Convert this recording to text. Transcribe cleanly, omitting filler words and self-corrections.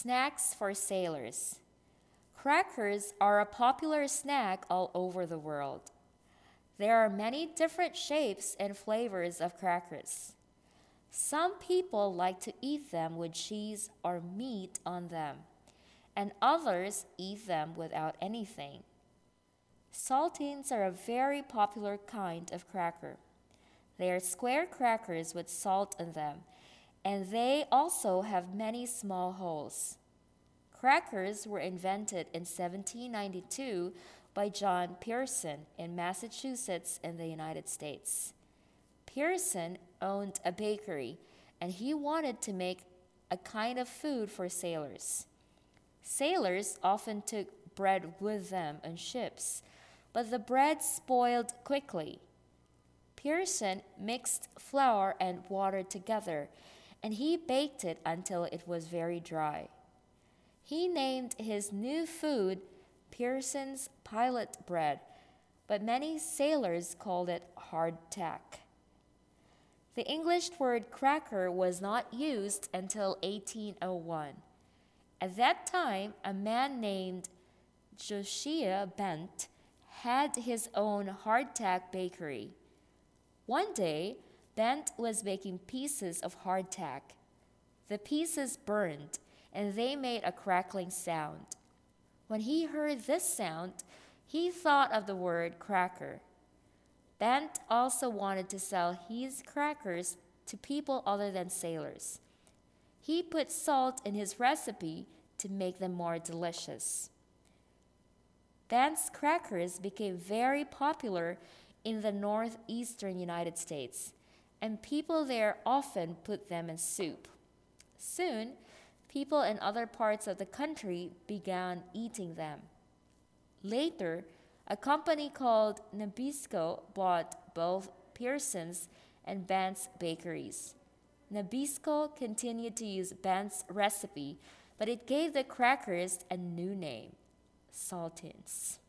Snacks for sailors. Crackers are a popular snack all over the world. There are many different shapes and flavors of crackers. Some people like to eat them with cheese or meat on them, and others eat them without anything. Saltines are a very popular kind of cracker. They are square crackers with salt in them, and they also have many small holes. Crackers were invented in 1792 by John Pearson in Massachusetts in the United States. Pearson owned a bakery, and he wanted to make a kind of food for sailors. Sailors often took bread with them on ships, but the bread spoiled quickly. Pearson mixed flour and water together, and he baked it until it was very dry. He named his new food Pearson's Pilot Bread, but many sailors called it hardtack. The English word cracker was not used until 1801. At that time, a man named Josiah Bent had his own hardtack bakery. One day, Bent was baking pieces of hardtack. The pieces burned, and they made a crackling sound. When he heard this sound, he thought of the word cracker. Bent also wanted to sell his crackers to people other than sailors. He put salt in his recipe to make them more delicious. Bent's crackers became very popular in the northeastern United States, and people there often put them in soup. Soon, people in other parts of the country began eating them. Later, a company called Nabisco bought both Pearson's and Bent's bakeries. Nabisco continued to use Bent's recipe, but it gave the crackers a new name, Saltines.